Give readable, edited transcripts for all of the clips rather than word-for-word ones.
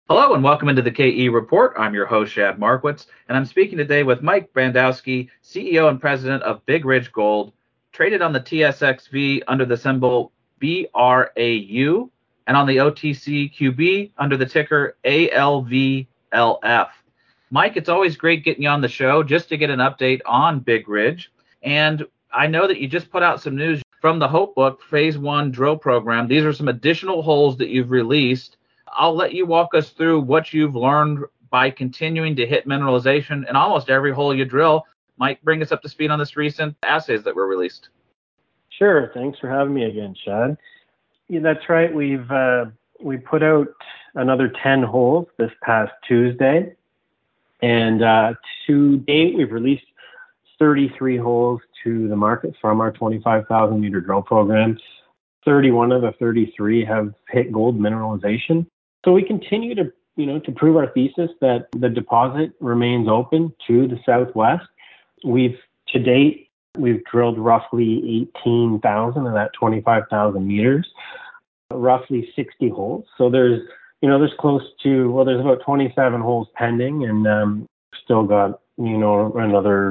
Hello and welcome into the KE Report. I'm your host, Shad Markwitz, and I'm speaking today with Mike Brandowski, CEO and President of Big Ridge Gold, traded on the TSXV under the symbol BRAU and on the OTCQB under the ticker ALVLF. Mike, it's always great getting you on the show just to get an update on Big Ridge. And I know that you just put out some news from the Hope Book Phase 1 drill program. These are some additional holes that you've released. I'll let you walk us through what you've learned by continuing to hit mineralization in almost every hole you drill. Mike, bring us up to speed on this recent assays that were released. Sure. Thanks for having me again, Shad. Yeah, that's right. We put out another 10 holes this past Tuesday, and to date we've released 33 holes to the market from our 25,000 meter drill program. 31 of the 33 have hit gold mineralization. So we continue to prove our thesis that the deposit remains open to the southwest. To date, we've drilled roughly 18,000 of that 25,000 meters, roughly 60 holes. So there's about 27 holes pending, and still got, another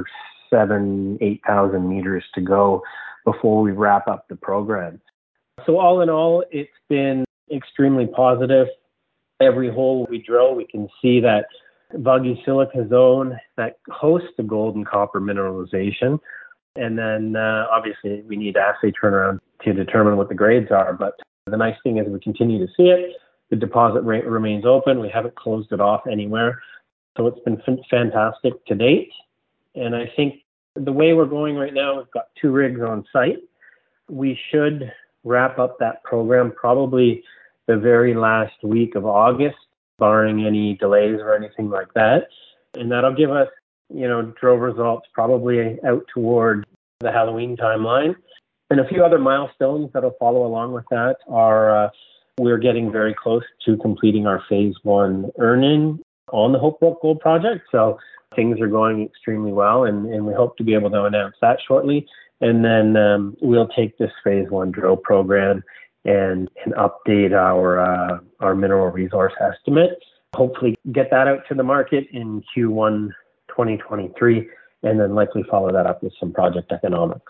8,000 meters to go before we wrap up the program. So all in all, it's been extremely positive. Every hole we drill, we can see that vuggy silica zone that hosts the gold and copper mineralization. And then obviously we need assay turnaround to determine what the grades are. But the nice thing is we continue to see it. The deposit rate remains open. We haven't closed it off anywhere. So it's been fantastic to date. And I think the way we're going right now, we've got 2 rigs on site. We should wrap up that program probably the very last week of August, barring any delays or anything like that. And that'll give us, drill results probably out toward the Halloween timeline. And a few other milestones that'll follow along with that are we're getting very close to completing our Phase 1 earn-in on the Hope Book Gold project. So things are going extremely well, and we hope to be able to announce that shortly. And then we'll take this Phase 1 drill program and update our mineral resource estimate. Hopefully get that out to the market in Q1 2023, and then likely follow that up with some project economics.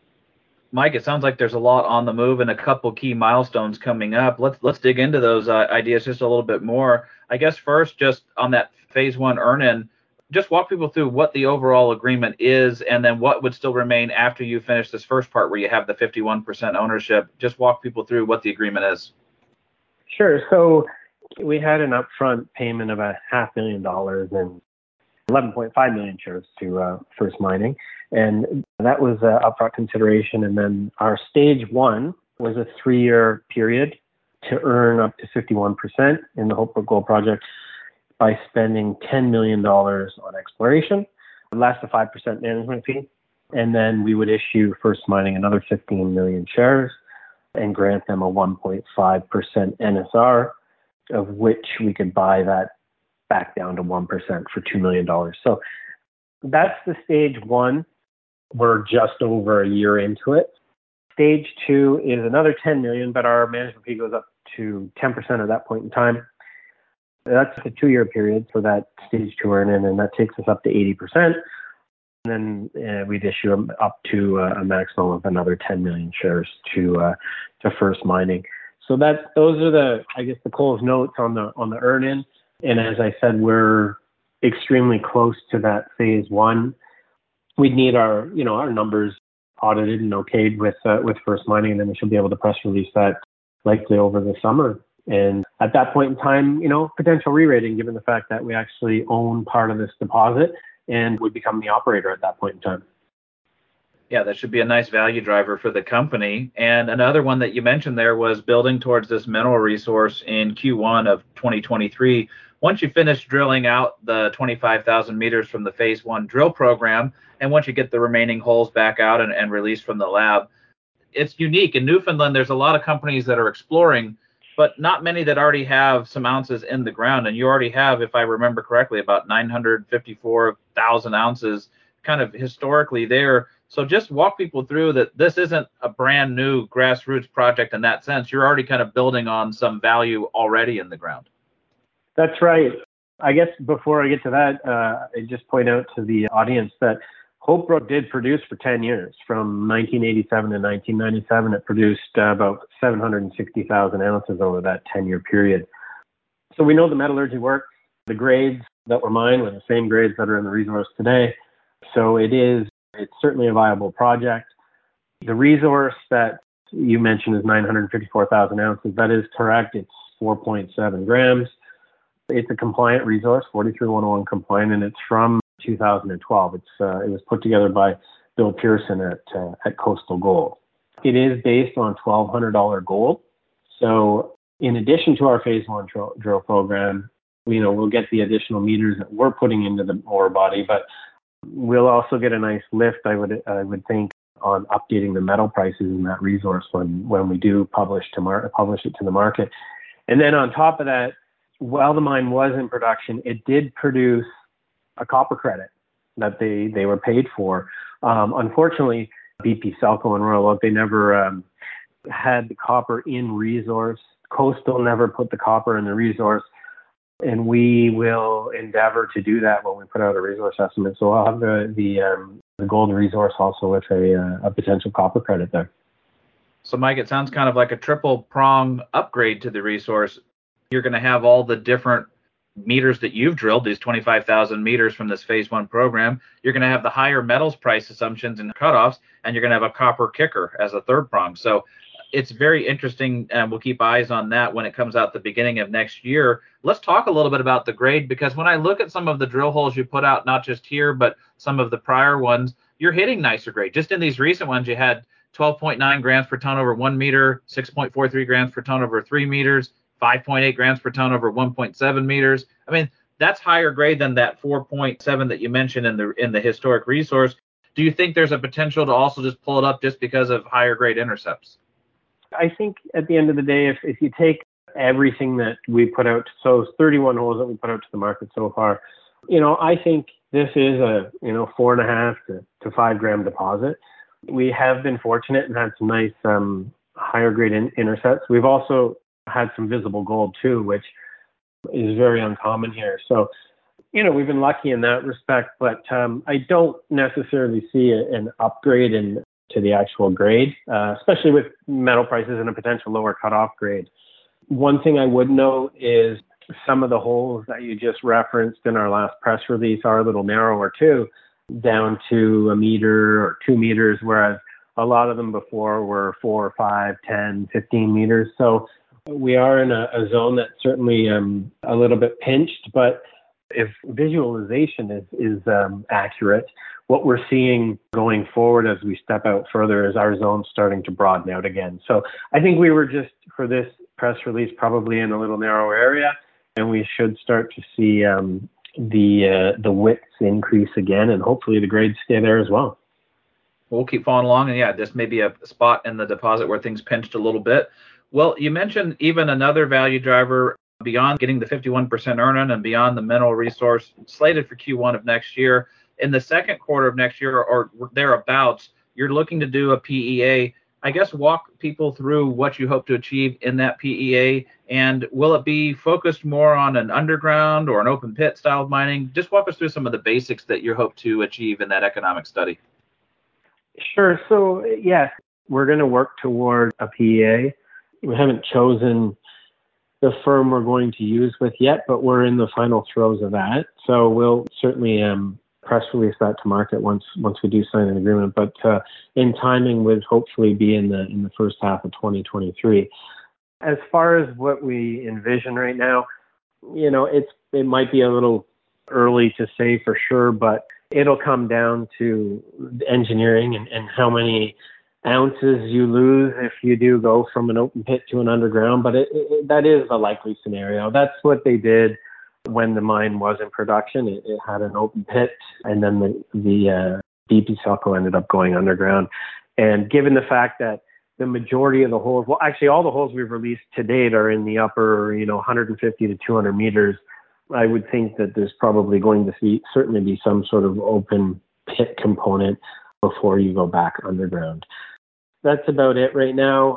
Mike, it sounds like there's a lot on the move and a couple key milestones coming up. Let's dig into those ideas just a little bit more. I guess first, just on that Phase 1 earn-in, just walk people through what the overall agreement is, and then what would still remain after you finish this first part where you have the 51% ownership. Just walk people through what the agreement is. Sure. So we had an upfront payment of $500,000 and 11.5 million shares to First Mining, and that was upfront consideration. And then our stage 1 was a 3-year period to earn up to 51% in the Hope Book Gold project by spending $10 million on exploration, less the 5% management fee. And then we would issue First Mining another 15 million shares and grant them a 1.5% NSR, of which we could buy that back down to 1% for $2 million. So that's the stage 1. We're just over a year into it. Stage 2 is another 10 million, but our management fee goes up to 10% at that point in time. That's a 2-year period for that stage 2 earn-in, and that takes us up to 80%. And then we'd issue them up to a maximum of another 10 million shares to First Mining. So those are the Coles notes on the earn-in. And as I said, we're extremely close to that Phase 1. We'd need our numbers audited and okayed with First Mining, and then we should be able to press release that likely over the summer. And at that point in time, potential re-rating, given the fact that we actually own part of this deposit and would become the operator at that point in time. Yeah, that should be a nice value driver for the company. And another one that you mentioned there was building towards this mineral resource in Q1 of 2023. Once you finish drilling out the 25,000 meters from the Phase 1 drill program, and once you get the remaining holes back out and released from the lab, it's unique. In Newfoundland, there's a lot of companies that are exploring, but not many that already have some ounces in the ground. And you already have, if I remember correctly, about 954,000 ounces kind of historically there. So just walk people through that this isn't a brand new grassroots project in that sense. You're already kind of building on some value already in the ground. That's right. I guess before I get to that, I just point out to the audience that Hope Brook did produce for 10 years. From 1987 to 1997, it produced about 760,000 ounces over that 10-year period. So we know the metallurgy works. The grades that were mined were the same grades that are in the resource today. So it's certainly a viable project. The resource that you mentioned is 954,000 ounces. That is correct. It's 4.7 grams. It's a compliant resource, 43101 compliant, and it's from 2012. It was put together by Bill Pearson at Coastal Gold. It is based on $1,200 gold. So in addition to our phase one drill program, we'll get the additional meters that we're putting into the ore body, but we'll also get a nice lift, I would think, on updating the metal prices in that resource when we do publish it to the market. And then on top of that, while the mine was in production, it did produce a copper credit that they were paid for. Unfortunately, BP, Selco, and Royal Oak, they never had the copper in resource. Coastal never put the copper in the resource, and we will endeavor to do that when we put out a resource estimate. So I'll have the gold resource also with a potential copper credit there. So, Mike, it sounds kind of like a triple prong upgrade to the resource. You're going to have all the different meters that you've drilled, these 25,000 meters from this phase one program. You're going to have the higher metals price assumptions and cutoffs, and you're going to have a copper kicker as a third prong. So it's very interesting, and we'll keep eyes on that when it comes out the beginning of next year. Let's talk a little bit about the grade, because when I look at some of the drill holes you put out, not just here, but some of the prior ones, you're hitting nicer grade. Just in these recent ones, you had 12.9 grams per ton over 1 meter, 6.43 grams per ton over 3 meters, 5.8 grams per ton over 1.7 meters. I mean, that's higher grade than that 4.7 that you mentioned in the historic resource. Do you think there's a potential to also just pull it up just because of higher grade intercepts? I think at the end of the day, if you take everything that we put out, so 31 holes that we put out to the market so far, I think this is a 4.5 to 5 gram deposit. We have been fortunate and had some nice higher grade intercepts. We've also had some visible gold too, which is very uncommon here. So, we've been lucky in that respect, but I don't necessarily see an upgrade to the actual grade, especially with metal prices and a potential lower cutoff grade. One thing I would note is some of the holes that you just referenced in our last press release are a little narrower too, down to 1 meter or 2 meters, whereas a lot of them before were 4, 5, 10, 15 meters. So we are in a zone that's certainly a little bit pinched, but if visualization is accurate, what we're seeing going forward as we step out further is our zone starting to broaden out again. So I think we were just, for this press release, probably in a little narrower area, and we should start to see the widths increase again, and hopefully the grades stay there as well. We'll keep following along, and yeah, this may be a spot in the deposit where things pinched a little bit. Well, you mentioned even another value driver beyond getting the 51% earn-in and beyond the mineral resource slated for Q1 of next year. In the second quarter of next year or thereabouts, you're looking to do a PEA. I guess walk people through what you hope to achieve in that PEA, and will it be focused more on an underground or an open pit style of mining? Just walk us through some of the basics that you hope to achieve in that economic study. Sure. So, yes, we're going to work toward a PEA. We haven't chosen the firm we're going to use with yet, but we're in the final throes of that. So we'll certainly press release that to market once we do sign an agreement. But in timing, would hopefully be in the first half of 2023. As far as what we envision right now, it might be a little early to say for sure, but it'll come down to engineering and how many ounces you lose if you do go from an open pit to an underground, but that is a likely scenario. That's what they did when the mine was in production. It had an open pit, and then the BP Selco ended up going underground. And given the fact that the majority of the holes, well, actually all the holes we've released to date are in the upper, 150 to 200 meters, I would think that there's probably going to certainly be some sort of open pit component before you go back underground. That's about it right now.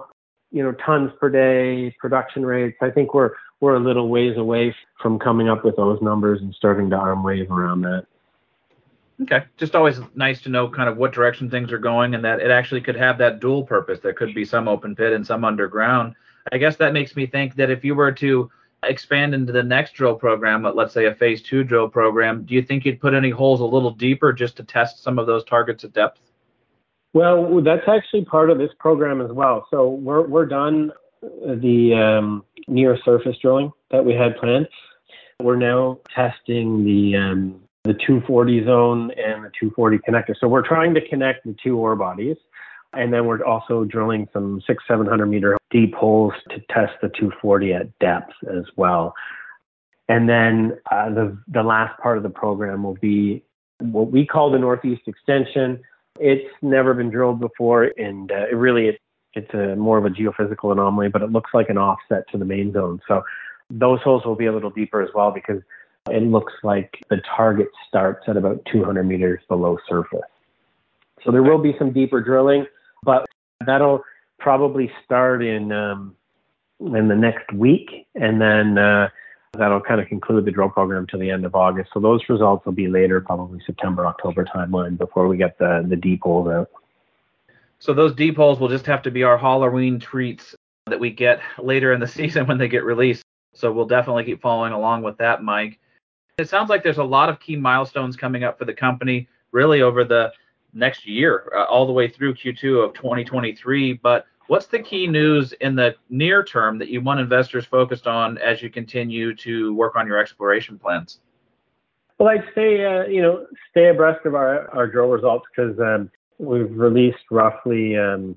tons per day, production rates. I think we're a little ways away from coming up with those numbers and starting to arm wave around that. Okay. Just always nice to know kind of what direction things are going and that it actually could have that dual purpose. There could be some open pit and some underground. I guess that makes me think that if you were to expand into the next drill program, let's say a phase 2 drill program, do you think you'd put any holes a little deeper just to test some of those targets at depth? Well, that's actually part of this program as well. So we're done the near surface drilling that we had planned. We're now testing the 240 zone and the 240 connector. So we're trying to connect the two ore bodies, and then we're also drilling some 600-700 meter deep holes to test the 240 at depth as well. And then the last part of the program will be what we call the Northeast Extension. It's never been drilled before, and it's more of a geophysical anomaly, but it looks like an offset to the main zone. So those holes will be a little deeper as well because it looks like the target starts at about 200 meters below surface. So there will be some deeper drilling, but that'll probably start in the next week, and then that'll kind of conclude the drill program to the end of August. So those results will be later, probably September, October timeline before we get the deep holes out. So those deep holes will just have to be our Halloween treats that we get later in the season when they get released. So we'll definitely keep following along with that, Mike. It sounds like there's a lot of key milestones coming up for the company really over the next year, all the way through Q2 of 2023. But what's the key news in the near term that you want investors focused on as you continue to work on your exploration plans? Well, I'd say, stay abreast of our drill results because we've released roughly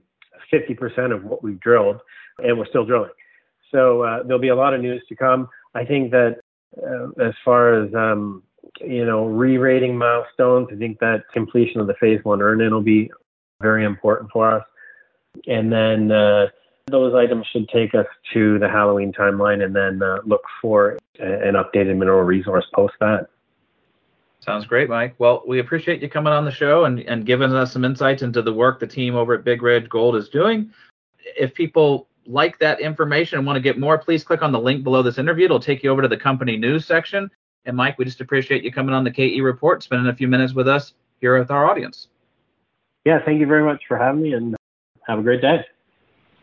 50% of what we've drilled, and we're still drilling. So there'll be a lot of news to come. I think that as far as, re-rating milestones, I think that completion of the phase 1 earn-in will be very important for us. And then those items should take us to the Halloween timeline and then look for an updated mineral resource post that. Sounds great, Mike. Well, we appreciate you coming on the show and giving us some insights into the work the team over at Big Ridge Gold is doing. If people like that information and want to get more, please click on the link below this interview. It'll take you over to the company news section. And Mike, we just appreciate you coming on the KE Report, spending a few minutes with us here with our audience. Yeah, thank you very much for having me, and have a great day.